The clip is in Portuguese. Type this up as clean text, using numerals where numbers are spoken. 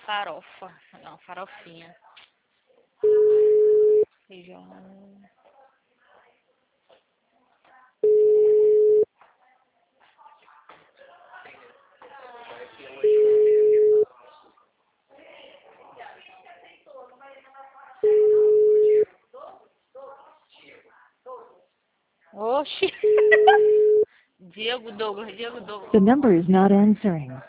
farofa. Não, farofinha. Feijão. Oxi. Diego Douglas. The number is not answering.